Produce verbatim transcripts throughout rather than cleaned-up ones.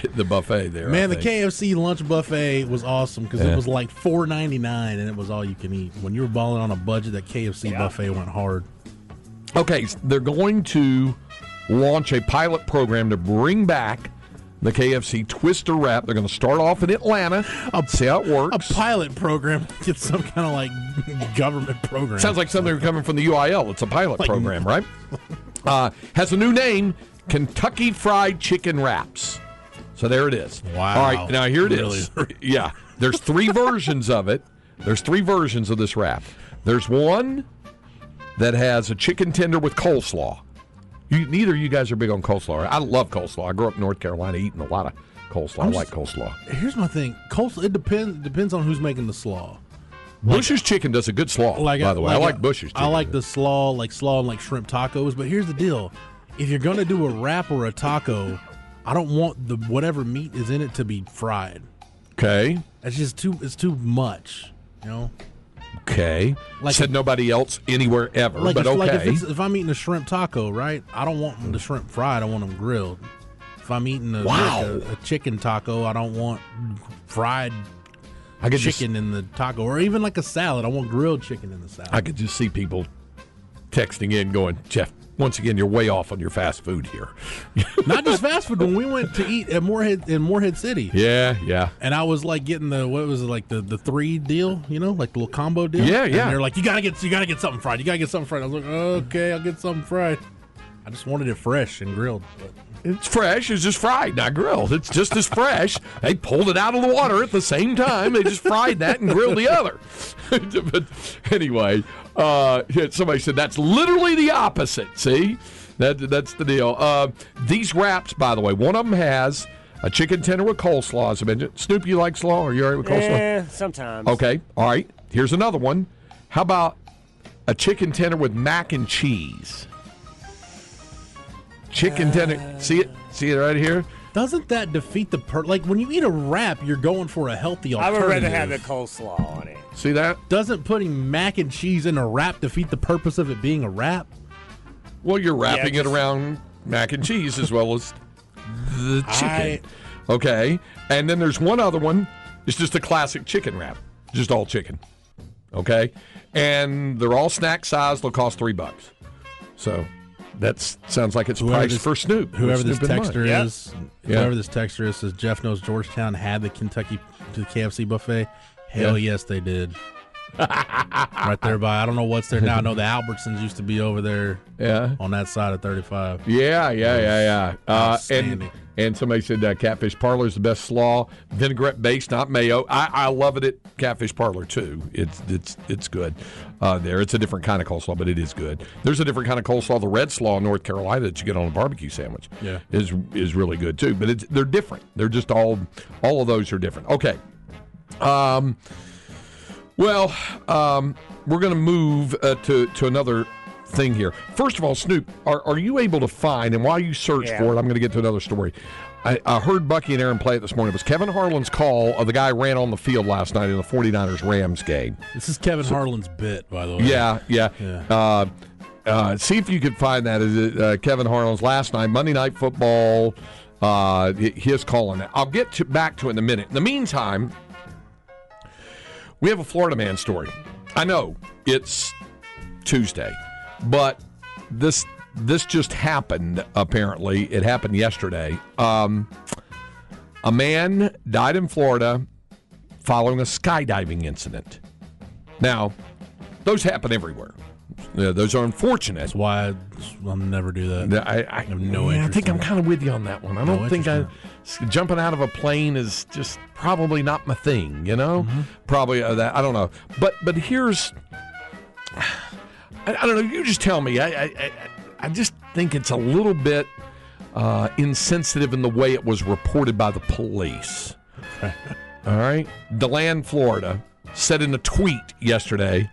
the buffet there. Man, the K F C lunch buffet was awesome because Yeah. it was like four ninety-nine and it was all you can eat. When you were balling on a budget, that K F C Yeah. buffet went hard. Okay, so they're going to launch a pilot program to bring back the K F C Twister Wrap. They're going to start off in Atlanta. I'll see how it A works. pilot program, get some kind of like government program. Sounds like something coming from the U I L. It's a pilot Like- program, right? Uh, has a new name, Kentucky Fried Chicken Wraps. So there it is. Wow. All right, now here it is. Really? Yeah, there's three versions of it. There's three versions of this wrap. There's one that has a chicken tender with coleslaw. You, neither of you guys are big on coleslaw. Right? I love coleslaw. I grew up in North Carolina eating a lot of coleslaw. I I'm like just- coleslaw. Here's my thing. Coleslaw, it depends depends on who's making the slaw. Bush's Chicken does a good slaw, Like by a- the way. I like Bush's Chicken. I like the slaw, like slaw and like shrimp tacos. But here's the deal: if you're gonna do a wrap or a taco, I don't want the whatever meat is in it to be fried. Okay. It's just too. It's too much. You know. Okay. Like Said a- nobody else anywhere ever, Like, but if, okay. like if, it's, if I'm eating a shrimp taco, right? I don't want the shrimp fried. I want them grilled. If I'm eating a, Wow. like a, a chicken taco, I don't want fried I could just- chicken in the taco, or even like a salad. I want grilled chicken in the salad. I could just see people texting in going, Jeff, once again, you're way off on your fast food here. Not just fast food. When we went to eat at Morehead in Morehead City, Yeah, yeah. and I was like getting the what was it like the, the three deal, you know, like the little combo deal. Yeah, and yeah. they're like, you gotta get you gotta get something fried. You gotta get something fried. I was like, okay, I'll get something fried. I just wanted it fresh and grilled. But It's fresh. It's just fried, not grilled. It's just as fresh. They pulled it out of the water at the same time. They just fried that and grilled the other. But anyway, uh, yeah, somebody said that's literally the opposite. See? That, that's the deal. Uh, these wraps, by the way, one of them has a chicken tender with coleslaw, as I mentioned. Snoop, you like slaw? Are you all right with coleslaw? Eh, sometimes. Okay, all right. Here's another one. How about a chicken tender with mac and cheese? Chicken tender. See it? See it right here? doesn't that defeat the per? Like when you eat a wrap, you're going for a healthy I alternative. would rather have the coleslaw on it. See that? Doesn't putting mac and cheese in a wrap defeat the purpose of it being a wrap? Well, you're wrapping Yeah, it just- around mac and cheese as well as the chicken. I- Okay. And then there's one other one. It's just a classic chicken wrap. Just all chicken. Okay. And they're all snack size. They'll cost three bucks. So that sounds like it's Whoever priced this- for Snoop. Whoever with this Snoop in mind. texter Yeah. is, Yeah. whoever this texter is, says Jeff knows Georgetown had the Kentucky the K F C buffet. Hell Yeah. yes, they did. Right there by I don't know what's there now. I know the Albertsons used to be over there Yeah. on that side of thirty-five. Yeah, yeah, yeah, yeah. Uh, and Outstanding. and somebody said uh, Catfish Parlor is the best slaw, vinaigrette based, not mayo. I, I love it at Catfish Parlor too. It's it's it's good. Uh, there, it's a different kind of coleslaw, but it is good. There's a different kind of coleslaw, the red slaw in North Carolina that you get on a barbecue sandwich. Yeah. is is really good too. But it's they're different. They're just all all of those are different. Okay. Um. Well, um, we're going to move uh, to to another thing here. First of all, Snoop, are, are you able to find, and while you search Yeah. for it, I'm going to get to another story. I, I heard Bucky and Aaron play it this morning. It was Kevin Harlan's call of the guy who ran on the field last night in the 49ers-Rams game. This is Kevin Harlan's bit, by the way. Yeah, yeah. Yeah. Uh, uh, see if you could find that. Is it, uh, Kevin Harlan's last night, Monday Night Football, uh, his call on that. I'll get to, back to it in a minute. In the meantime, we have a Florida man story. I know it's Tuesday, but this this just happened, apparently. It happened yesterday. Um, a man died in Florida following a skydiving incident. Now, those happen everywhere. Yeah, those are unfortunate. That's why I, I'll never do that. I, I, have no yeah, I interest think in I'm that. kind of with you on that one. I No don't think I, interest jumping out of a plane is just probably not my thing. You know, Mm-hmm. probably uh, that. I don't know. But but here's, I, I don't know. You just tell me. I I, I, I just think it's a little bit uh, insensitive in the way it was reported by the police. All right, DeLand, Florida, said in a tweet yesterday.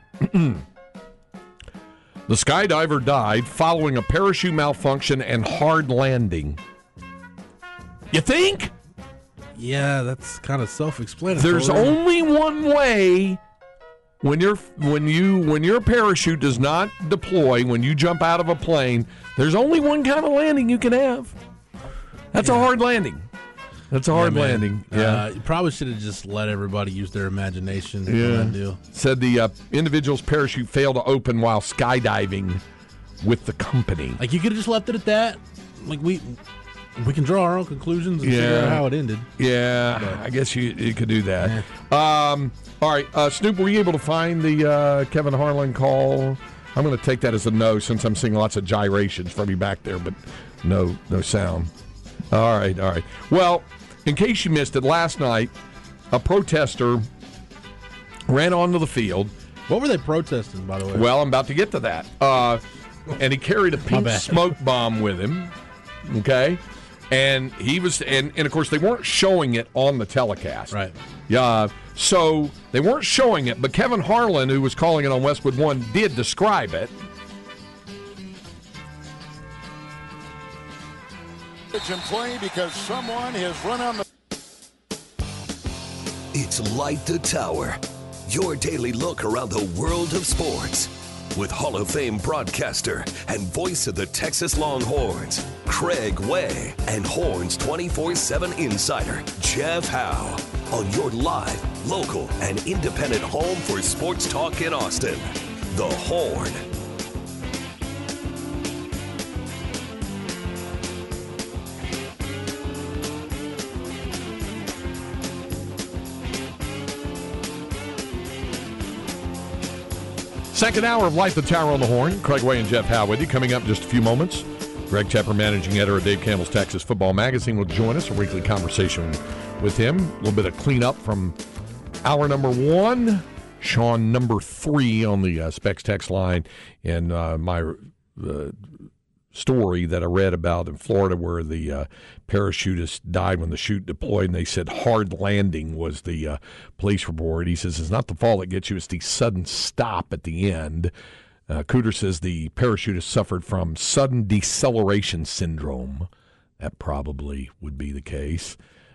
The skydiver died following a parachute malfunction and hard landing. You think? Yeah, that's kind of self-explanatory. There's only one way when you're when you when your parachute does not deploy, when you jump out of a plane, there's only one kind of landing you can have. That's a hard landing. That's a hard Yeah, man. landing. Yeah. Uh, you probably should have just let everybody use their imagination. on Yeah. That deal. Said the uh, individual's parachute failed to open while skydiving with the company. Like, you could have just left it at that. Like, we we can draw our own conclusions and figure Yeah. out how it ended. Yeah, I guess you, you could do that. Um, all right, uh, Snoop, were you able to find the uh, Kevin Harlan call? I'm going to take that as a no since I'm seeing lots of gyrations from you back there, but no, no sound. All right, all right. Well, in case you missed it, last night a protester ran onto the field. What were they protesting, by the way? Well, I'm about to get to that. Uh, and he carried a pink bad. smoke bomb with him. Okay, and he was, and, and of course they weren't showing it on the telecast. Right. Yeah. So they weren't showing it, but Kevin Harlan, who was calling it on Westwood One, did describe it. And play because someone has run on the. It's Light the Tower, your daily look around the world of sports. With Hall of Fame broadcaster and voice of the Texas Longhorns, Craig Way, and Horns twenty-four seven insider, Jeff Howe, on your live, local, and independent home for sports talk in Austin, The Horn. Second hour of Light the Tower on the Horn. Craig Way and Jeff Howe with you. Coming up in just a few moments, Greg Tepper, managing editor of Dave Campbell's Texas Football Magazine, will join us. A weekly conversation with him. A little bit of cleanup from hour number one. Sean number three on the uh, Specs text line. And uh, my uh, story that I read about in Florida where the uh, parachutist died when the chute deployed, and they said hard landing was the uh, police report. He says it's not the fall that gets you, it's the sudden stop at the end. Uh, Cooter says the parachutist suffered from sudden deceleration syndrome. That probably would be the case.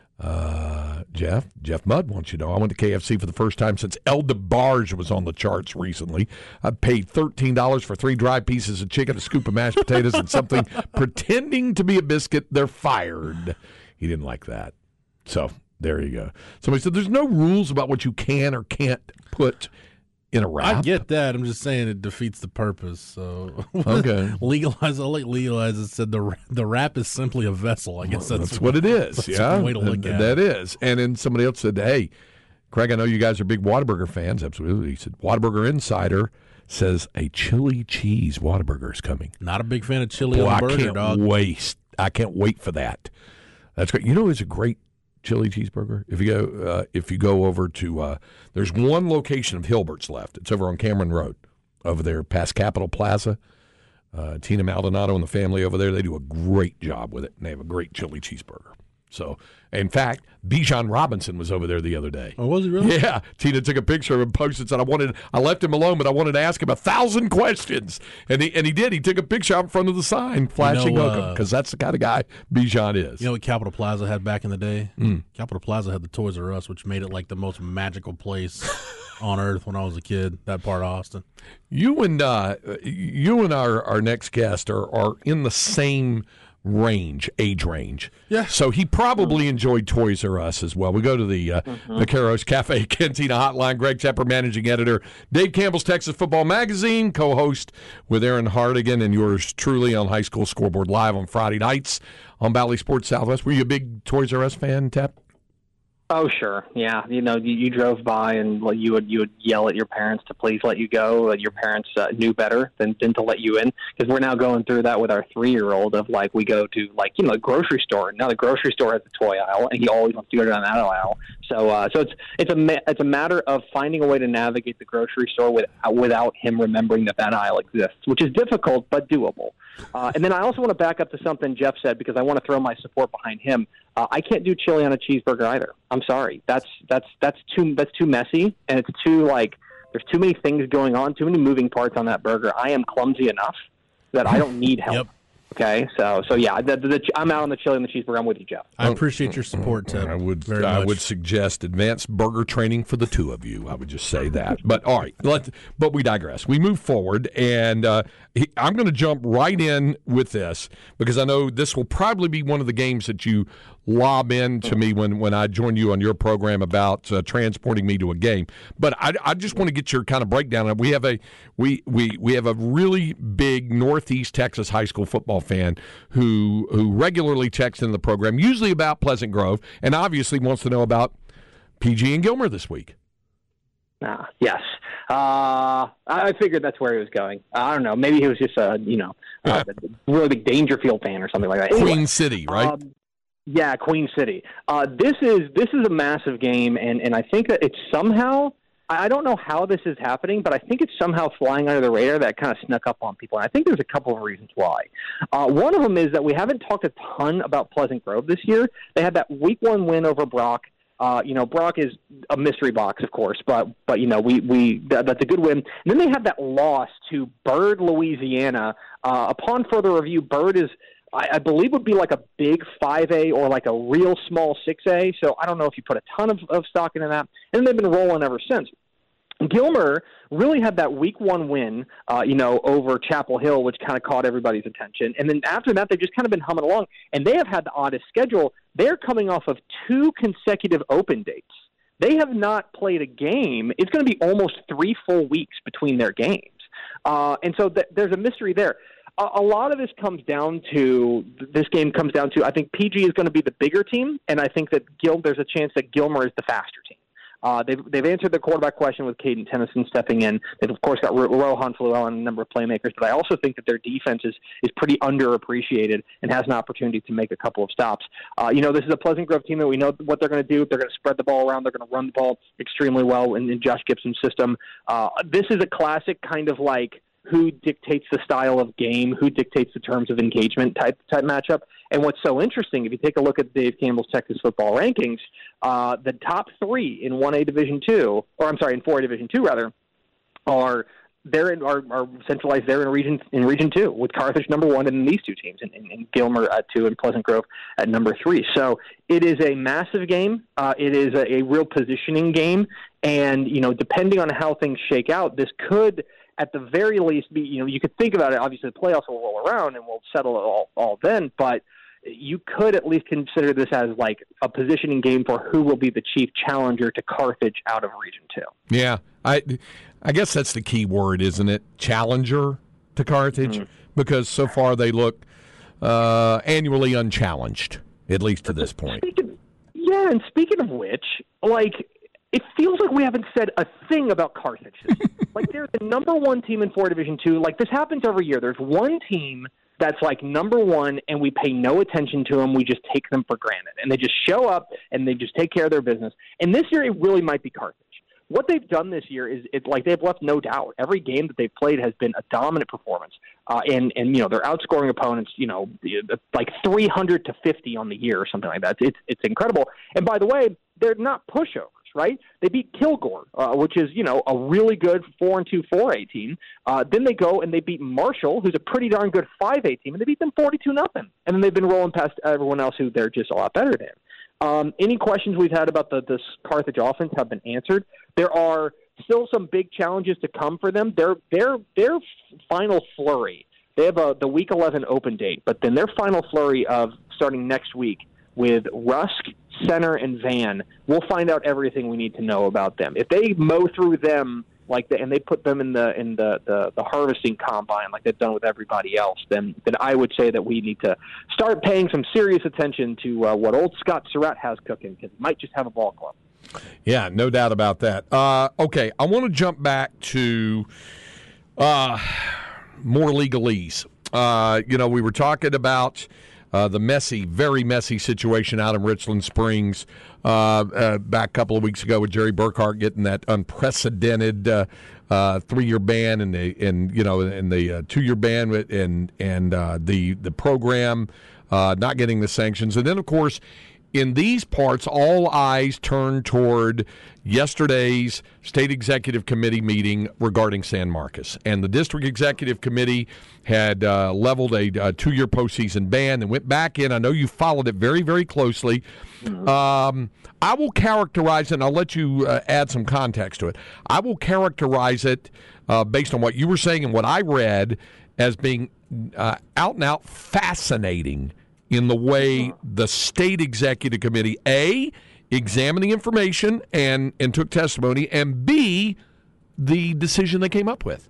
Uh, Jeff, Jeff Mudd wants you to know, I went to K F C for the first time since El DeBarge was on the charts recently. I paid thirteen dollars for three dry pieces of chicken, a scoop of mashed potatoes, and something pretending to be a biscuit. They're fired. He didn't like that. So there you go. Somebody said there's no rules about what you can or can't put in a wrap. I get that. I'm just saying it defeats the purpose. So Okay. legalize. I'll like legalize it. Said the the wrap is simply a vessel. I guess that's, That's what it is. That's Yeah, one way to look at that it. is. And then somebody else said, "Hey, Craig, I know you guys are big Whataburger fans." Absolutely. He said, "Whataburger Insider says a chili cheese Whataburger is coming." Not a big fan of chili Boy, on I the burger, can't dog. wait. I can't wait for that. That's great. You know, it's a great chili cheeseburger. If you go, uh, if you go over to, uh, there's one location of Hilbert's left. It's over on Cameron Road, over there past Capitol Plaza. Uh, Tina Maldonado and the family over there, they do a great job with it, and they have a great chili cheeseburger. So, in fact, Bijan Robinson was over there the other day. Oh, was he really? Yeah, Tina took a picture of him, posted, said, "I wanted, I left him alone, but I wanted to ask him a thousand questions," and he and he did. He took a picture out in front of the sign, flashing know, Hook'em, uh, because that's the kind of guy Bijan is. You know what Capitol Plaza had back in the day? Mm. Capitol Plaza had the Toys R Us, which made it like the most magical place on earth when I was a kid. That part of Austin. You and uh, you and our, our next guest are, are in the same range, age range. Yeah. So he probably enjoyed Toys R Us as well. We go to the uh, Mm-hmm. Vaqueros Cafe Cantina Hotline. Greg Tepper, managing editor, Dave Campbell's Texas Football Magazine, co-host with Aaron Hardigan and yours truly on High School Scoreboard Live on Friday nights on Valley Sports Southwest. Were you a big Toys R Us fan, Tep? Oh, sure. Yeah. You know, you, you drove by and like, you would you would yell at your parents to please let you go. And your parents uh, knew better than, than to let you in, because we're now going through that with our three-year-old of like we go to like, you know, the grocery store. Now the grocery store has a toy aisle and he always wants to go down that aisle. So uh, so it's it's a ma- it's a matter of finding a way to navigate the grocery store without, without him remembering that that aisle exists, which is difficult but doable. Uh, and then I also want to back up to something Jeff said, because I want to throw my support behind him. Uh, I can't do chili on a cheeseburger either. I'm sorry. That's that's that's too that's too messy, and it's too like there's too many things going on, too many moving parts on that burger. I am clumsy enough that I don't need help. Yep. Okay, so so yeah, the, the, the, I'm out on the chili and the cheeseburger. I'm with you, Jeff. I appreciate your support, Ted. I would very I much. would suggest advanced burger training for the two of you. I would just say that. But all right, let but we digress. We move forward, and uh, he, I'm going to jump right in with this because I know this will probably be one of the games that you lob in to me when, when I joined you on your program about uh, transporting me to a game. But I, I just want to get your kind of breakdown. We have a we, we we have a really big Northeast Texas high school football fan who who regularly checks in the program, usually about Pleasant Grove, and obviously wants to know about P G and Gilmer this week. Uh, yes. Uh, I figured that's where he was going. I don't know. Maybe he was just a, you know, uh, a really big Dangerfield fan or something like that. Anyway, Queen City, right? Um, yeah, Queen City. Uh, this is this is a massive game, and, and I think that it's somehow, I don't know how this is happening, but I think it's somehow flying under the radar that kind of snuck up on people. And I think there's a couple of reasons why. Uh, one of them is that we haven't talked a ton about Pleasant Grove this year. They had that week one win over Brock. Uh, you know, Brock is a mystery box, of course, but, but you know, we, we that, that's a good win. And then they had that loss to Bird, Louisiana. Uh, upon further review, Bird is, I, I believe, would be like a big five A or like a real small six A. So I don't know if you put a ton of, of stock into that. And they've been rolling ever since. Gilmer really had that week one win, uh, you know, over Chapel Hill, which kind of caught everybody's attention. And then after that, they've just kind of been humming along. And they have had the oddest schedule. They're coming off of two consecutive open dates. They have not played a game. It's going to be almost three full weeks between their games. Uh, and so th- there's a mystery there. A-, a lot of this comes down to, this game comes down to, I think P G is going to be the bigger team, and I think that Gil, there's a chance that Gilmer is the faster team. Uh, they've, they've answered the quarterback question with Caden Tennyson stepping in. They've, of course, got Ro- Rohan Fluell and a number of playmakers, but I also think that their defense is, is pretty underappreciated and has an opportunity to make a couple of stops. Uh, you know, this is a Pleasant Grove team that we know what they're going to do. They're going to spread the ball around. They're going to run the ball extremely well in, in Josh Gibson's system. Uh, this is a classic kind of like who dictates the style of game, who dictates the terms of engagement type type matchup. And what's so interesting, if you take a look at Dave Campbell's Texas football rankings, uh, the top three in one A Division two, or I'm sorry, in four A Division two rather, are they're in, are, are centralized there in region in Region two, with Carthage number one, and then these two teams, and, and, and Gilmer at two, and Pleasant Grove at number three. So it is a massive game. Uh, it is a, a real positioning game, and you know, depending on how things shake out, this could, at the very least, be, you know, you could think about it. Obviously, the playoffs will roll around, and we'll settle it all, all then. But you could at least consider this as like a positioning game for who will be the chief challenger to Carthage out of Region Two. Yeah, I, I guess that's the key word, isn't it? Challenger to Carthage, mm-hmm. because so far they look uh, annually unchallenged, at least to this point. Speaking, yeah, and speaking of which, like, it feels like we haven't said a thing about Carthage. Like, they're the number one team in four Division Two. Like, this happens every year. There's one team that's like number one, and we pay no attention to them. We just take them for granted, and they just show up and they just take care of their business. And this year, it really might be Carthage. What they've done this year is it's like they've left no doubt. Every game that they've played has been a dominant performance, uh, and and you know they're outscoring opponents, you know, like three hundred to fifty on the year or something like that. It's it's incredible. And by the way, they're not pushovers. Right? They beat Kilgore, uh, which is, you know, a really good four and two four A team. Uh, then they go and they beat Marshall, who's a pretty darn good five A team, and they beat them forty-two nothing. And then they've been rolling past everyone else who they're just a lot better than. Um, any questions we've had about the this Carthage offense have been answered. There are still some big challenges to come for them. Their their their final flurry. They have a the Week eleven open date, but then their final flurry of starting next week with Rusk, Center, and Van, we'll find out everything we need to know about them. If they mow through them like the, and they put them in the in the, the, the harvesting combine like they've done with everybody else, then then I would say that we need to start paying some serious attention to uh, what old Scott Surratt has cooking, because he might just have a ball club. Yeah, no doubt about that. Uh, okay, I want to jump back to uh, more legalese. Uh, you know, we were talking about Uh, the messy, very messy situation out in Richland Springs uh, uh, back a couple of weeks ago with Jerry Burkhart getting that unprecedented uh, uh, three-year ban and the and you know and the uh, two-year ban and and uh, the the program uh, not getting the sanctions, and then of course in these parts all eyes turn toward yesterday's state executive committee meeting regarding San Marcos, and the district executive committee had uh, leveled a, a two-year postseason ban and went back in. I know you followed it very, very closely. Um, I will characterize it, and I'll let you uh, add some context to it. I will characterize it uh, based on what you were saying and what I read as being uh, out and out fascinating in the way the state executive committee, A, examined the information and, and took testimony, and B, the decision they came up with.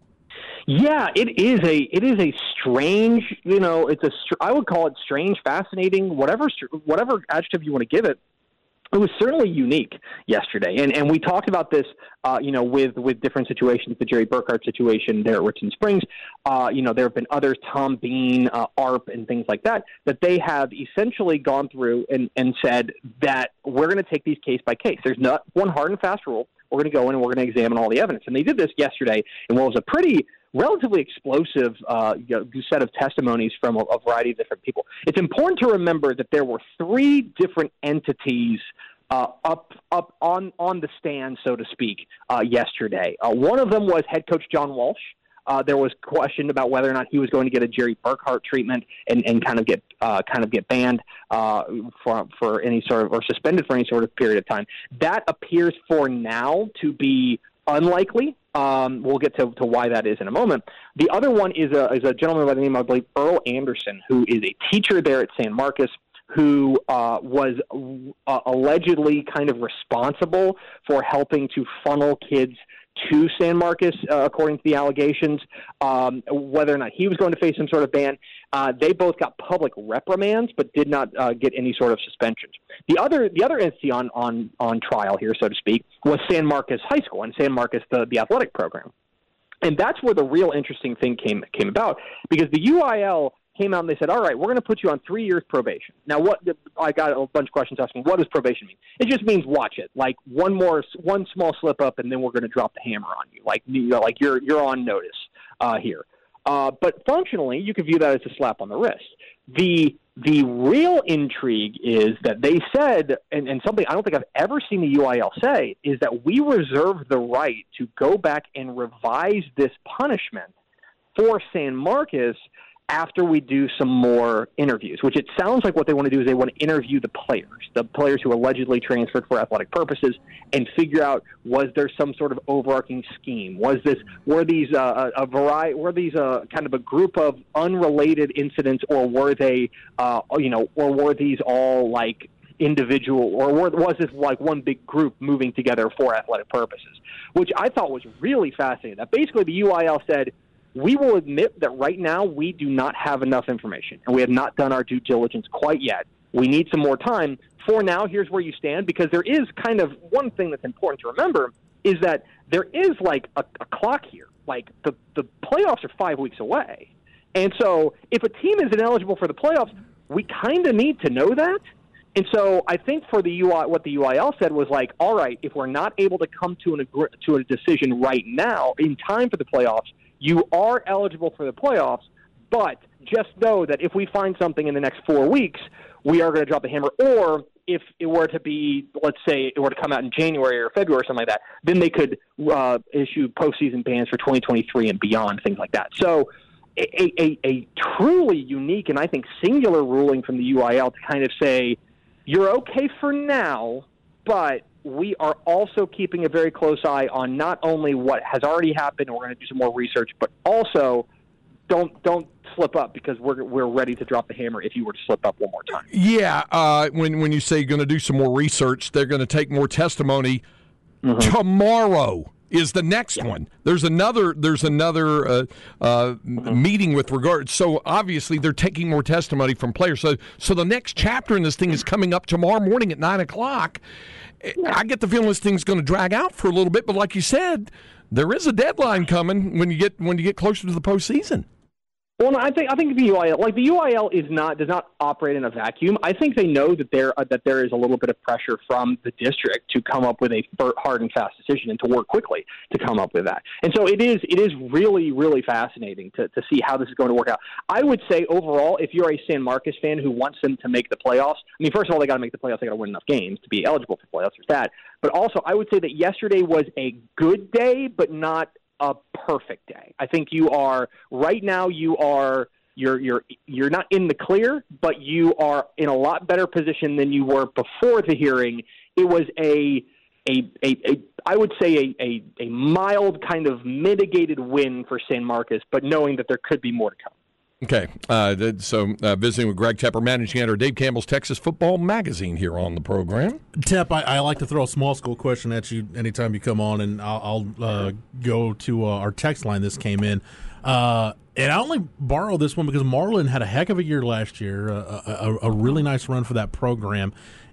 Yeah, it is a it is a strange, you know, it's a I would call it strange, fascinating, whatever whatever adjective you want to give it. It was certainly unique yesterday, and and we talked about this, uh, you know, with with different situations, the Jerry Burkhart situation there at Richmond Springs. Uh, you know, there have been others, Tom Bean, uh, A R P, and things like that, that they have essentially gone through and, and said that we're going to take these case by case. There's not one hard and fast rule. We're going to go in and we're going to examine all the evidence, and they did this yesterday in what was a pretty relatively explosive uh, you know, set of testimonies from a, a variety of different people. It's important to remember that there were three different entities uh, up up on, on the stand, so to speak, uh, yesterday. Uh, one of them was head coach John Walsh. Uh, there was question about whether or not he was going to get a Jerry Burkhart treatment and, and kind of get uh, kind of get banned uh, for for any sort of or suspended for any sort of period of time. That appears for now to be unlikely. Um, we'll get to, to why that is in a moment. The other one is a is a gentleman by the name of, I believe, Earl Anderson, who is a teacher there at San Marcos, who uh, was uh, allegedly kind of responsible for helping to funnel kids to San Marcos, uh, according to the allegations. Um, whether or not he was going to face some sort of ban, uh, they both got public reprimands, but did not uh, get any sort of suspensions. The other, the other entity on, on, on trial here, so to speak, was San Marcos High School and San Marcos, the, the athletic program, and that's where the real interesting thing came came about, because the U I L came out and they said, all right, we're going to put you on three years probation. Now, what I got a bunch of questions asking, what does probation mean? It just means watch it. Like one more, one small slip up, and then we're going to drop the hammer on you. Like, you know, like you're you're on notice uh, here. Uh, but functionally, you could view that as a slap on the wrist. The the real intrigue is that they said, and, and something I don't think I've ever seen the U I L say, is that we reserve the right to go back and revise this punishment for San Marcos after we do some more interviews, which it sounds like what they want to do is they want to interview the players, the players who allegedly transferred for athletic purposes, and figure out, was there some sort of overarching scheme? Was this, were these uh, a variety, were these uh, kind of a group of unrelated incidents, or were they, uh, you know, or were these all like individual, or were, was this like one big group moving together for athletic purposes? Which I thought was really fascinating. That basically the U I L said, we will admit that right now we do not have enough information, and we have not done our due diligence quite yet. We need some more time. For now, here's where you stand, because there is kind of one thing that's important to remember is that there is like a, a clock here. Like the, the playoffs are five weeks away. And so if a team is ineligible for the playoffs, we kind of need to know that. And so I think for the U I, what the U I L said was like, all right, if we're not able to come to an agree- to a decision right now in time for the playoffs, you are eligible for the playoffs, but just know that if we find something in the next four weeks, we are going to drop the hammer. Or if it were to be, let's say, it were to come out in January or February or something like that, then they could uh, issue postseason bans for twenty twenty-three and beyond, things like that. So a, a, a truly unique and I think singular ruling from the U I L to kind of say, you're okay for now, but we are also keeping a very close eye on not only what has already happened, and we're going to do some more research, but also don't don't slip up, because we're we're ready to drop the hammer if you were to slip up one more time. Yeah, uh, when when you say you're going to do some more research, they're going to take more testimony. Mm-hmm. Tomorrow is the next yeah. one. There's another there's another uh, uh, mm-hmm. meeting with regard. So obviously they're taking more testimony from players. So so the next chapter in this thing is coming up tomorrow morning at nine o'clock. I get the feeling this thing's going to drag out for a little bit, but like you said, there is a deadline coming when you get when you get closer to the postseason. Well, no, I think I think the U I L, like the U I L, is not does not operate in a vacuum. I think they know that there uh, that there is a little bit of pressure from the district to come up with a hard and fast decision and to work quickly to come up with that. And so it is it is really really fascinating to to see how this is going to work out. I would say overall, if you're a San Marcos fan who wants them to make the playoffs, I mean, first of all, they got to make the playoffs. They got to win enough games to be eligible for playoffs. There's that. But also, I would say that yesterday was a good day, but not a perfect day. I think you are right now. You are. You're you're you're not in the clear, but you are in a lot better position than you were before the hearing. It was a a a, a I would say a, a a mild kind of mitigated win for San Marcos, but knowing that there could be more to come. Okay, uh, th- so uh, visiting with Greg Tepper, managing editor, Dave Campbell's Texas Football Magazine here on the program. Tep, I, I like to throw a small school question at you anytime you come on, and I'll, I'll uh, go to uh, our text line. This came in. Uh, and I only borrow this one because Marlin had a heck of a year last year, uh, a, a, a really nice run for that program,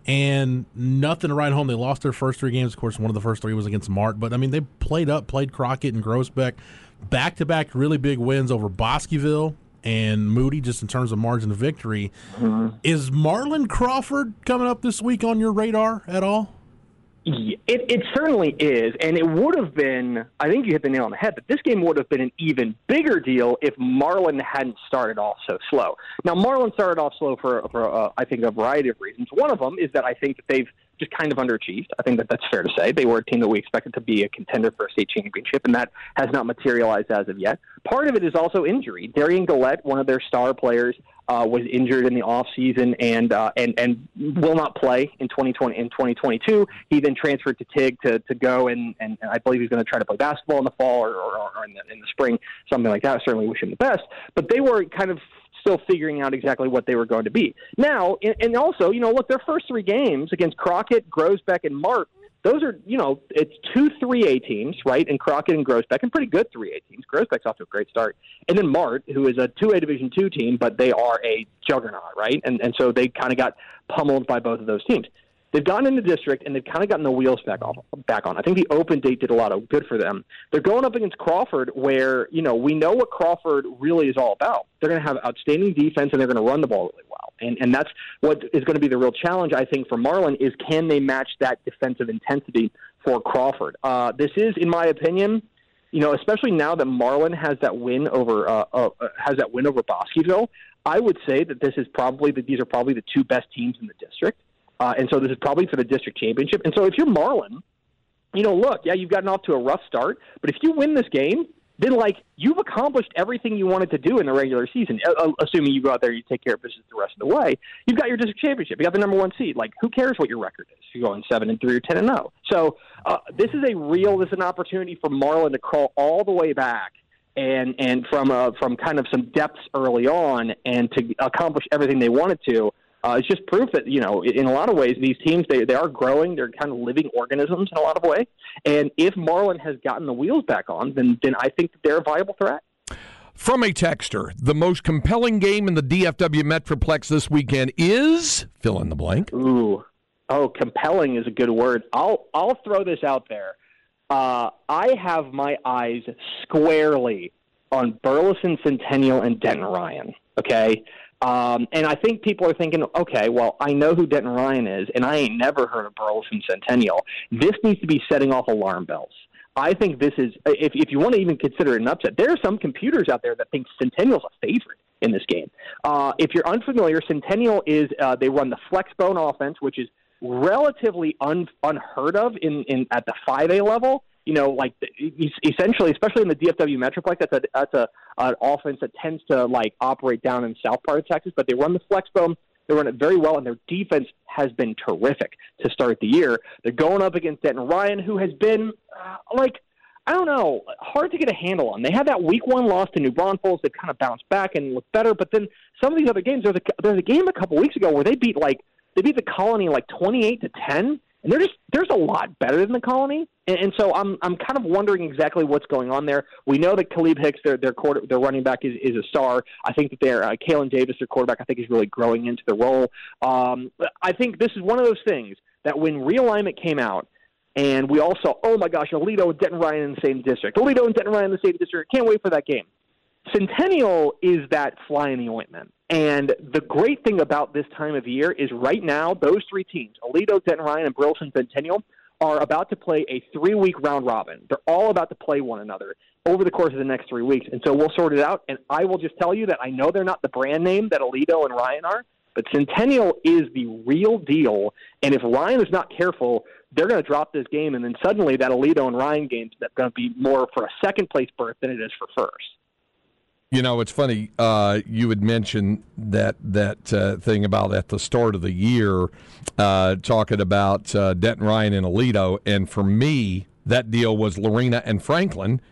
and nothing to write home. They lost their first three games. Of course, one of the first three was against Mart, but, I mean, they played up, played Crockett and Groesbeck, back-to-back really big wins over Bosqueville and Moody, just in terms of margin of victory. Mm-hmm. Is Marlon Crawford coming up this week on your radar at all? Yeah, it, it certainly is, and it would have been, I think you hit the nail on the head, but this game would have been an even bigger deal if Marlin hadn't started off so slow. Now, Marlin started off slow for, for uh, I think, a variety of reasons. One of them is that I think that they've just kind of underachieved. I think that that's fair to say. They were a team that we expected to be a contender for a state championship, and that has not materialized as of yet. Part of it is also injury. Darian Gillette, one of their star players, uh, was injured in the offseason and uh, and and will not play in twenty twenty in twenty twenty-two. He then transferred to Tig to, to go, and, and I believe he's going to try to play basketball in the fall or, or, or in, the, in the spring, something like that. I certainly wish him the best. But they were kind of still figuring out exactly what they were going to be. Now, and also, you know, look, their first three games against Crockett, Groesbeck, and Mart, those are, you know, it's two three A teams, right, and Crockett and Groesbeck, and pretty good three A teams. Groesbeck's off to a great start. And then Mart, who is a two A Division two team, but they are a juggernaut, right? And and so they kind of got pummeled by both of those teams. They've gotten in the district, and they've kind of gotten the wheels back off, back on. I think the open date did a lot of good for them. They're going up against Crawford, where, you know, we know what Crawford really is all about. They're going to have outstanding defense, and they're going to run the ball really well. And and that's what is going to be the real challenge, I think, for Marlin, is can they match that defensive intensity for Crawford? Uh, this is, in my opinion, you know, especially now that Marlin has that win over uh, uh, has that win over Bosqueville, I would say that this is probably that these are probably the two best teams in the district. Uh, and so this is probably for the district championship. And so if you're Marlin, you know, look, yeah, you've gotten off to a rough start, but if you win this game, then, like, you've accomplished everything you wanted to do in the regular season, uh, assuming you go out there, you take care of business the rest of the way. You've got your district championship. You got the number one seed. Like, who cares what your record is? You're going seven and three or ten and zero. So uh, this is a real, this is an opportunity for Marlin to crawl all the way back and and from uh, from kind of some depths early on and to accomplish everything they wanted to. Uh, it's just proof that, you know, in a lot of ways, these teams, they, they are growing. They're kind of living organisms in a lot of ways. And if Marlin has gotten the wheels back on, then, then I think that they're a viable threat. From a texter, the most compelling game in the D F W Metroplex this weekend is fill in the blank. Ooh, oh, compelling is a good word. I'll I'll throw this out there. Uh, I have my eyes squarely on Burleson Centennial and Denton Ryan. Okay. Um, and I think people are thinking, okay, well, I know who Denton Ryan is, and I ain't never heard of Burleson Centennial. This needs to be setting off alarm bells. I think this is, if, if you want to even consider it an upset, there are some computers out there that think Centennial's a favorite in this game. Uh, if you're unfamiliar, Centennial is, uh, they run the flexbone offense, which is relatively un, unheard of in, in at the five A level. You know, like essentially, especially in the D F W Metroplex, that's a that's a an offense that tends to like operate down in the south part of Texas. But they run the flexbone, they run it very well, and their defense has been terrific to start the year. They're going up against Denton Ryan, who has been uh, like I don't know, hard to get a handle on. They had that week one loss to New Braunfels. They've kind of bounced back and looked better. But then some of these other games, there's a there's a game a couple weeks ago where they beat like they beat the Colony like twenty-eight to ten. And they're just there's a lot better than the Colony, and, and so I'm I'm kind of wondering exactly what's going on there. We know that Khalib Hicks, their their quarter, their running back, is, is a star. I think that their uh, Kalen Davis, their quarterback, I think is really growing into the role. Um, I think this is one of those things that when realignment came out, and we all saw, oh my gosh, Aledo and Denton Ryan in the same district, Aledo and Denton Ryan in the same district. Can't wait for that game. Centennial is that fly in the ointment. And the great thing about this time of year is right now, those three teams, Aledo, Denton Ryan, and Burleson Centennial, are about to play a three-week round robin. They're all about to play one another over the course of the next three weeks. And so we'll sort it out. And I will just tell you that I know they're not the brand name that Aledo and Ryan are, but Centennial is the real deal. And if Ryan is not careful, they're going to drop this game. And then suddenly that Aledo and Ryan game is going to be more for a second-place berth than it is for first. You know, it's funny, uh, you had mentioned that that uh, thing about at the start of the year, uh, talking about uh, Denton Ryan and Aledo, and for me, that deal was Lorena and Franklin,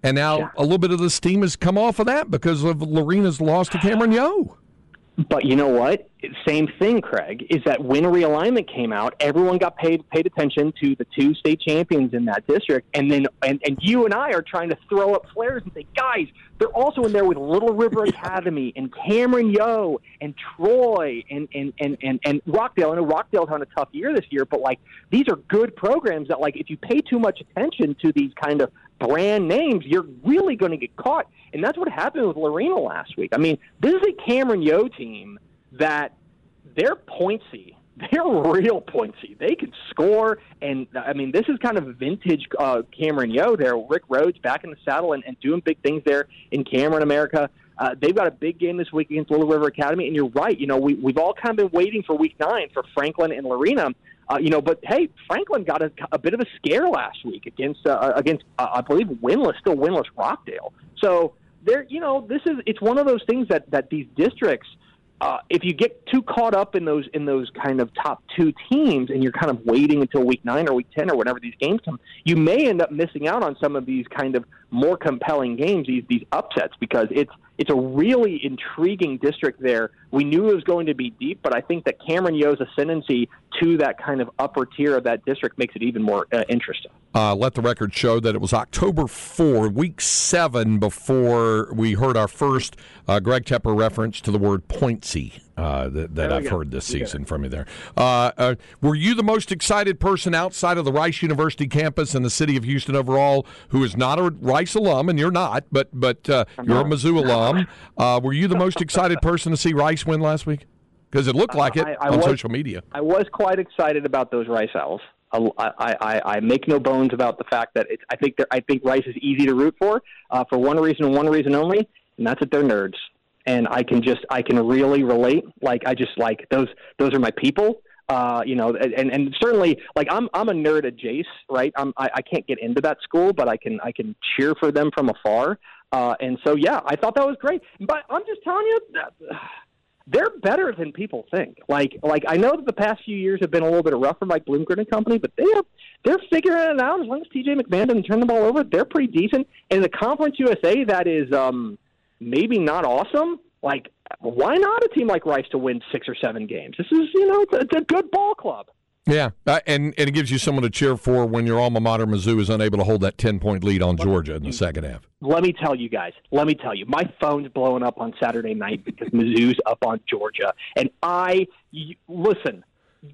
And now Yeah. a little bit of the steam has come off of that because of Lorena's loss to Cameron Yo. But you know what? Same thing, Craig, is that when realignment came out, everyone got paid paid attention to the two state champions in that district, and then and, and you and I are trying to throw up flares and say, guys, they're also in there with Little River Academy and Cameron Yo and Troy and and, and, and, and Rockdale. I know Rockdale's having a tough year this year, but like these are good programs that, like, if you pay too much attention to these kind of brand names, you're really going to get caught. And that's what happened with Lorena last week. I mean, this is a Cameron Yo team that they're pointsy. They're real pointsy. They can score. And, I mean, this is kind of vintage uh, Cameron Yo there. Rick Rhodes back in the saddle and, and doing big things there in Cameron, America. Uh, they've got a big game this week against Little River Academy. And you're right. You know, we, we've all kind of been waiting for week nine for Franklin and Lorena. Uh, you know, but hey, Franklin got a, a bit of a scare last week against uh, against uh, I believe winless, still winless Rockdale. So there, you know, this is it's one of those things that that these districts, uh, if you get too caught up in those in those kind of top two teams, and you're kind of waiting until week nine or week ten or whenever these games come, you may end up missing out on some of these kind of more compelling games, these these upsets, because it's it's a really intriguing district there. We knew it was going to be deep, but I think that Cameron Yo's ascendancy to that kind of upper tier of that district makes it even more uh, interesting. Uh, let the record show that it was October fourth, week seven, before we heard our first uh, Greg Tepper reference to the word pointsy uh, that, that I've go. heard this season from you there. Uh, uh, were you the most excited person outside of the Rice University campus and the city of Houston overall who is not a Rice alum, and you're not, but but uh, you're a Mizzou alum? Uh, were you the most excited person to see Rice win last week? Because it looked like it I, I on was, social media. I was quite excited about those Rice Owls. I, I, I make no bones about the fact that it's, I think I think Rice is easy to root for, uh, for one reason and one reason only, and that's that they're nerds. And I can just I can really relate. Like I just like those those are my people. Uh, you know, and, and certainly like I'm I'm a nerd at Jace, right? I'm, I I can't get into that school, but I can I can cheer for them from afar. Uh, and so yeah, I thought that was great. But I'm just telling you. Uh, They're better than people think. Like, like I know that the past few years have been a little bit rough for Mike Bloomgren and company, but they are they're figuring it out. As long as T J McMahon doesn't turn the ball over, they're pretty decent. And the Conference U S A that is um, maybe not awesome. Like, why not a team like Rice to win six or seven games? This is, you know, it's a, it's a good ball club. Yeah, uh, and, and it gives you someone to cheer for when your alma mater, Mizzou, is unable to hold that ten-point lead on Georgia in the second half. Let me tell you guys, let me tell you, my phone's blowing up on Saturday night because Mizzou's up on Georgia. And I, you, listen,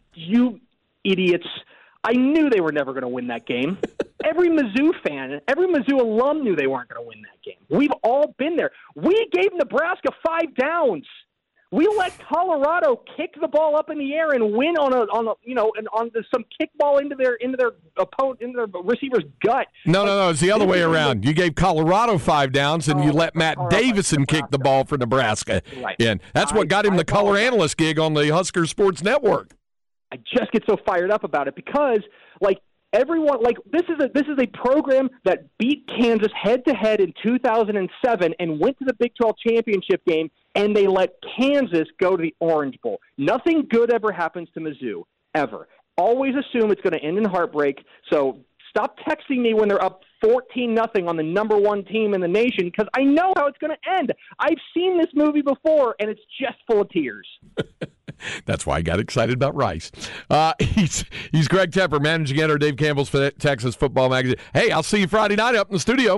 you idiots, I knew they were never going to win that game. Every Mizzou fan, every Mizzou alum knew they weren't going to win that game. We've all been there. We gave Nebraska five downs. We let Colorado kick the ball up in the air and win on a on a you know and on the, some kickball into their into their opponent into their receiver's gut. No, no, no. It's the other way around. You gave Colorado five downs, and you let Matt Davison kick the ball for Nebraska. Right. And that's what got him the color analyst gig on the Husker Sports Network. I just get so fired up about it because, like, everyone, like, this is a this is a program that beat Kansas head to head in two thousand seven and went to the Big twelve championship game, and they let Kansas go to the Orange Bowl. Nothing good ever happens to Mizzou, ever. Always assume it's going to end in heartbreak. So stop texting me when they're up fourteen nothing on the number one team in the nation, because I know how it's going to end. I've seen this movie before, and it's just full of tears. That's why I got excited about Rice. Uh, he's he's Greg Tepper, managing editor, Dave Campbell's for Texas Football Magazine. Hey, I'll see you Friday night up in the studio.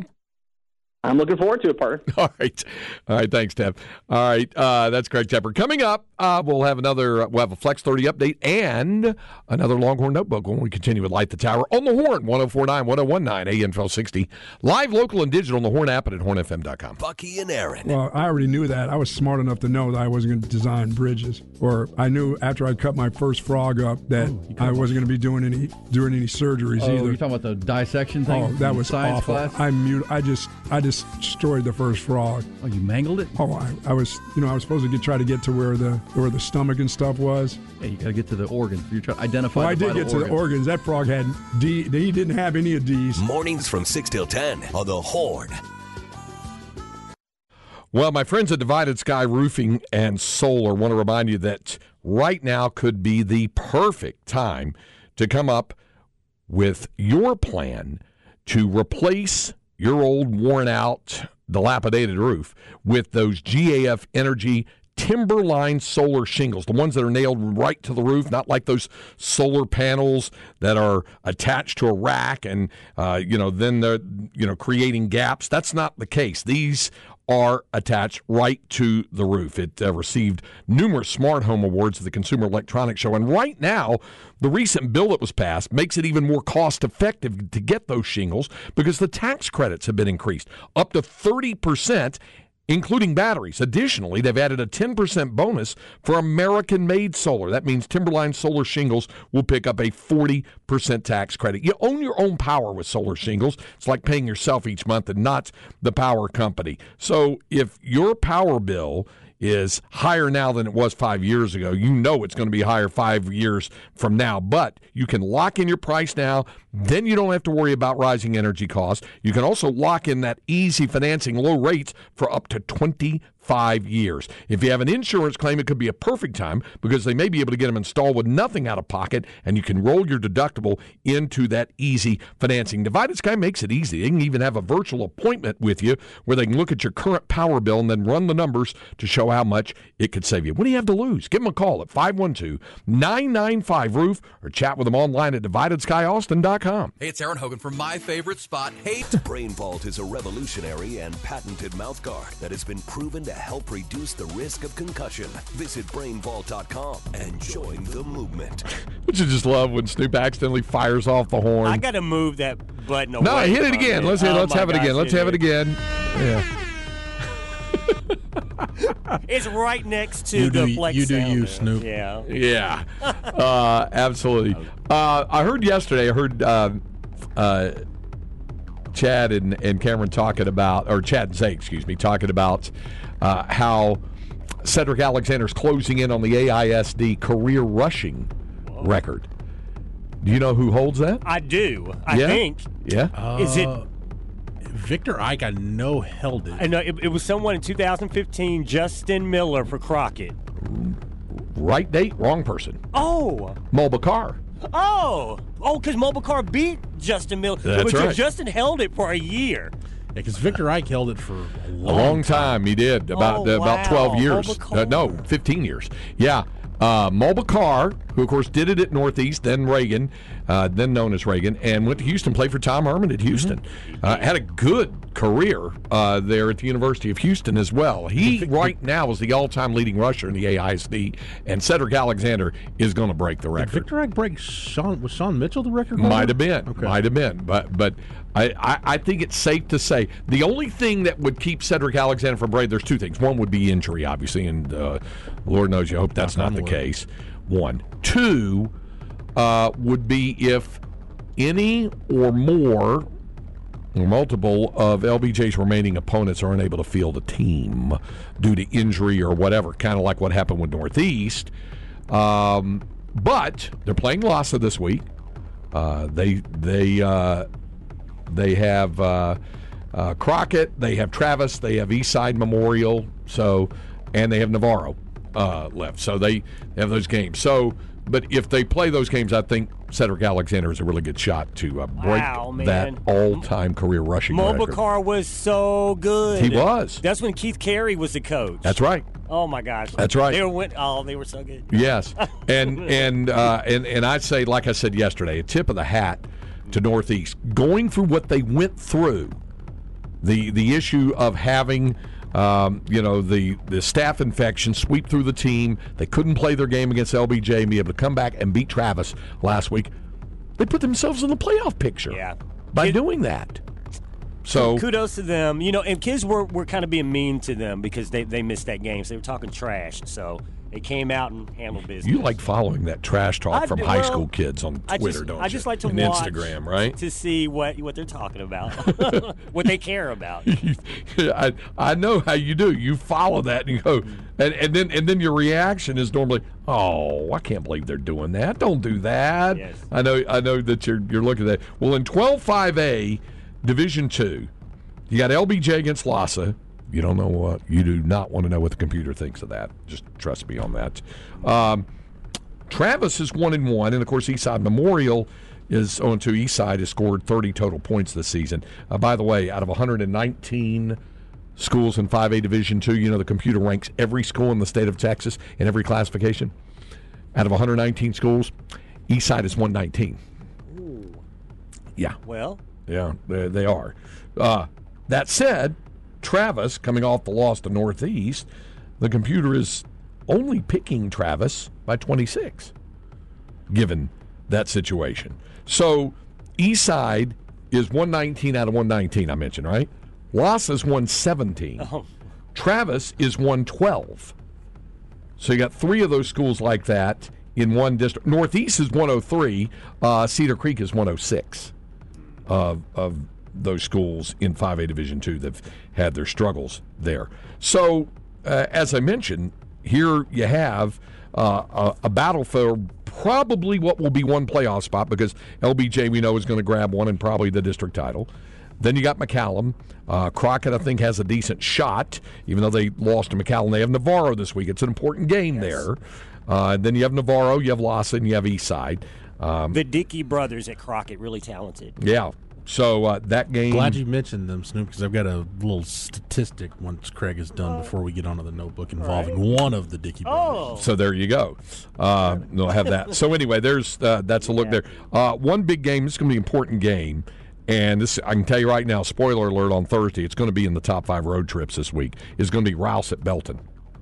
I'm looking forward to it, partner. All right. All right. Thanks, Tep. All right. Uh, that's Greg Tepper. Coming up, uh, we'll have another, we'll have a Flex thirty update and another Longhorn Notebook when we continue with Light the Tower on the Horn, one oh four point nine, one oh one point nine, A M twelve sixty. Live, local, and digital on the Horn app and at horn f m dot com. Bucky and Aaron. Well, I already knew that. I was smart enough to know that I wasn't going to design bridges. Or I knew after I cut my first frog up that oh, I wasn't going to be doing any doing any surgeries oh, either. You're talking about the dissection thing? Oh, that in was science awful. Class? I mute. I just, I just destroyed the first frog. Oh, you mangled it? Oh, I, I was, you know, I was supposed to get try to get to where the where the stomach and stuff was. Yeah, you got to get to the organs. You're trying to identify. Well, the I did vital get to organs. the organs. That frog had D. He didn't have any of D's. Mornings from six till ten on the Horn. Well, my friends at Divided Sky Roofing and Solar want to remind you that right now could be the perfect time to come up with your plan to replace your old, worn-out, dilapidated roof with those G A F Energy Timberline solar shingles, the ones that are nailed right to the roof, not like those solar panels that are attached to a rack and, uh, you know, then they're, you know, creating gaps. That's not the case. These are attached right to the roof. It uh, received numerous smart home awards at the Consumer Electronics Show. And right now, the recent bill that was passed makes it even more cost-effective to get those shingles because the tax credits have been increased up to thirty percent, including batteries. Additionally, they've added a ten percent bonus for American-made solar. That means Timberline solar shingles will pick up a forty percent tax credit. You own your own power with solar shingles. It's like paying yourself each month and not the power company. So if your power bill is higher now than it was five years ago, you know it's going to be higher five years from now. But you can lock in your price now. Then you don't have to worry about rising energy costs. You can also lock in that easy financing, low rates for up to twenty-five years. If you have an insurance claim, it could be a perfect time because they may be able to get them installed with nothing out of pocket, and you can roll your deductible into that easy financing. Divided Sky makes it easy. They can even have a virtual appointment with you where they can look at your current power bill and then run the numbers to show how much it could save you. What do you have to lose? Give them a call at five one two, nine nine five, roof or chat with them online at divided sky austin dot com. Hey, it's Aaron Hogan from My Favorite Spot. Hate. Brain Vault is a revolutionary and patented mouthguard that has been proven to help reduce the risk of concussion. Visit brain vault dot com and join the movement. Would you just love when Snoop accidentally fires off the horn? I got to move that button away. No, hit it again. It. Let's, hit, oh let's have it gosh, again. Let's it have it is. again. Yeah. It's right next to You the do- flex you do sound you, there. Snoop. Yeah. Yeah, uh, absolutely. Uh, I heard yesterday, I heard uh, uh, Chad and, and Cameron talking about, or Chad and Zay, excuse me, talking about uh, how Cedric Alexander's closing in on the A I S D career rushing Whoa. record. Do you know who holds that? I do. I yeah? think. Yeah. Uh, Is it? Victor Ike? I know held it. I know it, it was someone in two thousand fifteen, Justin Miller for Crockett. Right date, wrong person. Oh. Mulbacar. Oh. Oh, because Mulbacar beat Justin Miller. That's but right. Justin held it for a year. Yeah, because Victor Ike held it for a long, A long time. He did. About Oh, uh, about wow. twelve years. Mulbacar. Uh, no, fifteen years. Yeah. Uh, Mulbacar, who, of course, did it at Northeast, then Reagan, uh, then known as Reagan, and went to Houston, played for Tom Herman at Houston. Mm-hmm. Uh, had a good career uh, there at the University of Houston as well. He, right now, is the all-time leading rusher in the A I S D, and Cedric Alexander is going to break the Did record. Victor Ike break Sean? Was Sean Mitchell the record holder? Might have been. Okay. Might have been. But but I, I, I think it's safe to say the only thing that would keep Cedric Alexander from breaking, there's two things. One would be injury, obviously, and uh, Lord knows you hope that's not the case. One. Two uh, would be if any or more or multiple of L B J's remaining opponents are unable to field a team due to injury or whatever, kind of like what happened with Northeast. Um, but they're playing Lhasa this week. Uh, they they uh, they have uh, uh, Crockett, they have Travis, they have Eastside Memorial, so and they have Navarro uh, left. So they have those games. So, but if they play those games, I think Cedric Alexander is a really good shot to uh, break Wow, that man. all-time career rushing record. Mulbacar was so good. He was. That's when Keith Carey was the coach. That's right. Oh my gosh. That's right. They were went. Oh, they were so good. Yes, and and uh, and and I'd say, like I said yesterday, a tip of the hat to Northeast, going through what they went through, the the issue of having, um, you know, the the staph infection sweep through the team. They couldn't play their game against L B J and be able to come back and beat Travis last week. They put themselves in the playoff picture Yeah. by It- doing that. So kudos to them. You know, and kids were, were kind of being mean to them because they, they missed that game. So they were talking trash. So they came out and handled business. you like following that trash talk I from do- high well, school kids on I Twitter, just, don't I you? just like to and watch Instagram, right? to see what what they're talking about, what they care about. I, I know how you do. You follow that and you go, and, and then and then your reaction is normally, "Oh, I can't believe they're doing that. Don't do that." Yes. I know. I know that you're you're looking at that. Well, in twelve five A, Division Two, you got L B J against Lhasa. You don't know what you do not want to know what the computer thinks of that. Just trust me on that. Um, Travis is one and one, and of course Eastside Memorial is oh and two. Eastside has scored thirty total points this season. Uh, by the way, out of one hundred nineteen schools in five A Division two, you know the computer ranks every school in the state of Texas in every classification. Out of one hundred nineteen schools, Eastside is one nineteen. Ooh. Yeah. Well. Yeah, they, they are. Uh, that said, Travis, coming off the loss to Northeast, the computer is only picking Travis by twenty-six, given that situation. So Eastside is one nineteen out of one nineteen, I mentioned, right? Las is one seventeen. Oh. Travis is one twelve. So you got three of those schools like that in one district. Northeast is one oh three. Uh, Cedar Creek is one oh six of, of those schools in five A Division two that have had their struggles there. So, uh, as I mentioned, here you have uh, a, a battle for probably what will be one playoff spot, because L B J, we know, is going to grab one and probably the district title. Then you got McCallum. Uh, Crockett, I think, has a decent shot, even though they lost to McCallum. They have Navarro this week. It's an important game yes. there. Uh, then you have Navarro, you have Lawson, you have Eastside. Um, the Dickey brothers at Crockett, really talented. Yeah. So uh, that game. Glad you mentioned them, Snoop, because I've got a little statistic once Craig is done before we get onto the notebook involving right. one of the Dickey brothers. Oh. So there you go. Uh, they'll have that. So anyway, there's uh, that's a look yeah. there. Uh, one big game. This is going to be an important game. And this, I can tell you right now, spoiler alert, on Thursday, it's going to be in the top five road trips this week, is going to be Rouse at Belton.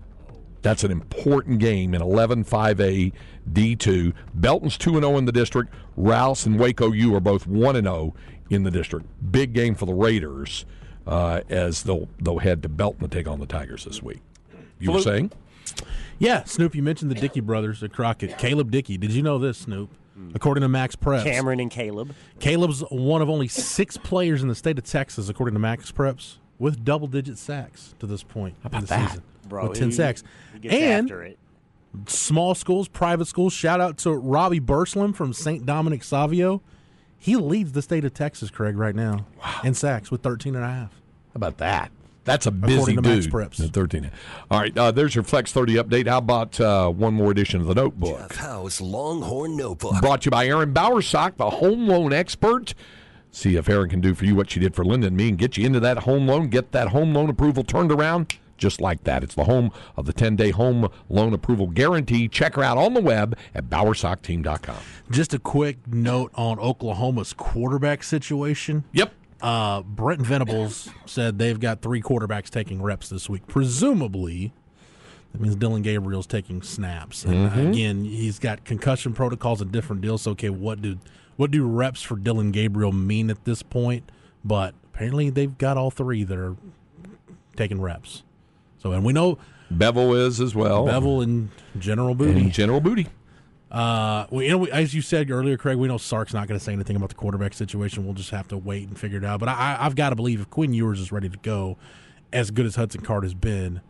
That's an important game in eleven five A D two. Belton's two and oh in the district. Rouse and Waco U are both one and oh in the district. Big game for the Raiders uh, as they'll, they'll head to Belton to take on the Tigers this week. You were saying? Yeah, Snoop, you mentioned the Dickey brothers at Crockett. Caleb Dickey. Did you know this, Snoop? According to Max Preps, Cameron and Caleb. Caleb's one of only six players in the state of Texas, according to Max Preps, with double-digit sacks to this point How about in the that? season. Bro, with ten he, sacks. He gets and after it. Small schools, private schools, shout out to Robbie Burslam from Saint Dominic Savio. He leads the state of Texas, Craig, right now wow. in sacks with thirteen and a half. How about that? That's a busy According to dude. Max Preps. At thirteen. All right, uh, there's your Flex thirty update. How about uh, one more edition of the Notebook? Jeff Howe's Longhorn Notebook. Brought to you by Aaron Bowersock, the home loan expert. See if Aaron can do for you what she did for Linda and me and get you into that home loan, get that home loan approval turned around just like that. It's the home of the ten-day home loan approval guarantee. Check her out on the web at bowersock team dot com. Just a quick note on Oklahoma's quarterback situation. Yep. Uh, Brent Venables said they've got three quarterbacks taking reps this week. Presumably, that means Dylan Gabriel's taking snaps. And mm-hmm. again, he's got concussion protocols and different deals. So, okay, what do what do reps for Dylan Gabriel mean at this point? But apparently, they've got all three that are taking reps. So, and we know Bevel is as well. Bevel and General Booty. And General Booty. Uh, well, you know, as you said earlier, Craig, we know Sark's not going to say anything about the quarterback situation. We'll just have to wait and figure it out. But I, I've got to believe if Quinn Ewers is ready to go, as good as Hudson Card has been,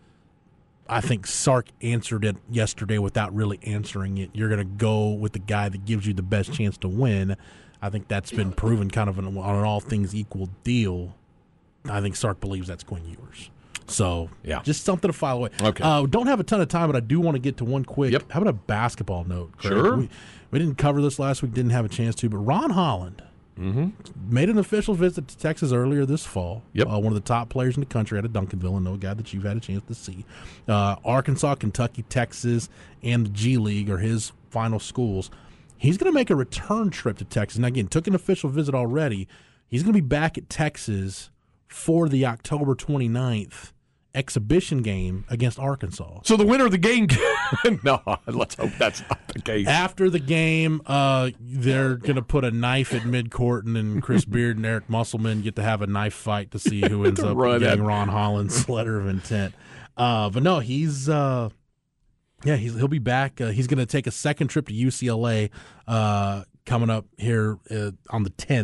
I think Sark answered it yesterday without really answering it. You're going to go with the guy that gives you the best chance to win. I think that's been proven kind of an, on an all things equal deal. I think Sark believes that's Quinn Ewers. So, yeah, just something to file away. Okay. Uh, don't have a ton of time, but I do want to get to one quick. Yep. How about a basketball note, Craig? Sure. We, we didn't cover this last week, didn't have a chance to, but Ron Holland mm-hmm. made an official visit to Texas earlier this fall. Yep. Uh, one of the top players in the country out of Duncanville, and no guy that you've had a chance to see. Uh, Arkansas, Kentucky, Texas, and the G League are his final schools. He's going to make a return trip to Texas. Now, again, took an official visit already. He's going to be back at Texas for the October twenty-ninth exhibition game against Arkansas. So the winner of the game no, let's hope that's not the case. After the game, uh, they're going to put a knife at midcourt, and then Chris Beard and Eric Musselman get to have a knife fight to see who ends up getting Ron Holland's letter of intent. Uh, but no, he's uh, yeah, he's, he'll be back. Uh, he's going to take a second trip to U C L A uh, coming up here uh, on the tenth.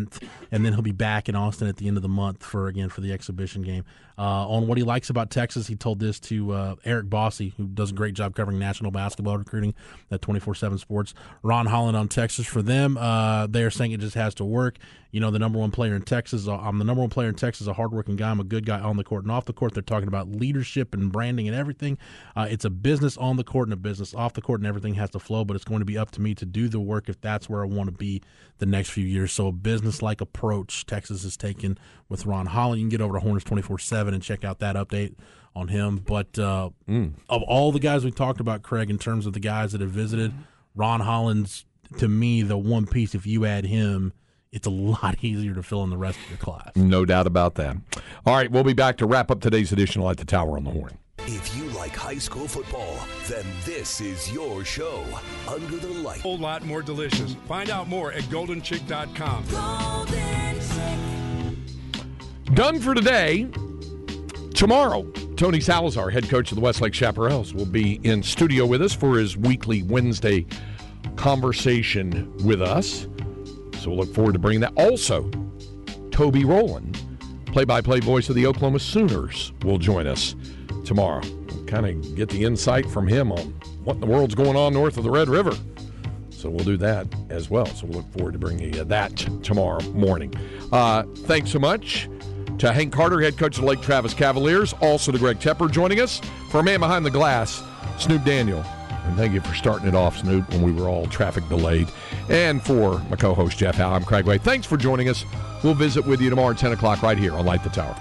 and then he'll be back in Austin at the end of the month for again for the exhibition game. Uh, on what he likes about Texas, he told this to uh, Eric Bossy, who does a great job covering national basketball recruiting at twenty-four seven Sports. Ron Holland on Texas. For them, uh, they are saying it just has to work. You know, the number one player in Texas, I'm the number one player in Texas, a hardworking guy. I'm a good guy on the court and off the court. They're talking about leadership and branding and everything. Uh, it's a business on the court and a business off the court, and everything has to flow, but it's going to be up to me to do the work if that's where I want to be the next few years. So a business-like approach Texas has taken with Ron Holland. You can get over to Hornets twenty-four seven and check out that update on him. But uh, mm. of all the guys we talked about, Craig, in terms of the guys that have visited, Ron Holland's, to me, the one piece, if you add him, it's a lot easier to fill in the rest of your class. No doubt about that. All right, we'll be back to wrap up today's edition of Light the Tower on the Horn. If you like high school football, then this is your show, Under the Light. A whole lot more delicious. Find out more at golden chick dot com. Golden Chick. Done for today. Tomorrow, Tony Salazar, head coach of the Westlake Chaparrals, will be in studio with us for his weekly Wednesday conversation with us. So we'll look forward to bringing that. Also, Toby Rowland, play-by-play voice of the Oklahoma Sooners, will join us tomorrow. We'll kind of get the insight from him on what in the world's going on north of the Red River. So we'll do that as well. So we'll look forward to bringing you that tomorrow morning. Uh, thanks so much to Hank Carter, head coach of the Lake Travis Cavaliers. Also to Greg Tepper joining us. For a man behind the glass, Snoop Daniel. And thank you for starting it off, Snoop, when we were all traffic delayed. And for my co-host, Jeff Howe, I'm Craig Way. Thanks for joining us. We'll visit with you tomorrow at ten o'clock right here on Light the Tower.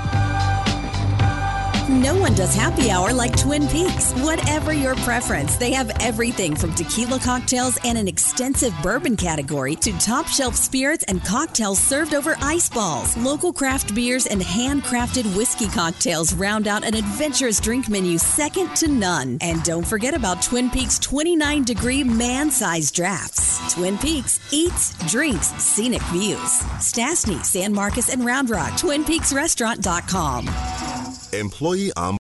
No one does happy hour like Twin Peaks. Whatever your preference, they have everything from tequila cocktails and an extensive bourbon category to top shelf spirits and cocktails served over ice balls. Local craft beers and handcrafted whiskey cocktails round out an adventurous drink menu second to none. And don't forget about Twin Peaks twenty-nine degree man-sized drafts. Twin Peaks eats, drinks, scenic views. Stastny, San Marcos, and Round Rock. Twin Peaks Restaurant dot com. Employee on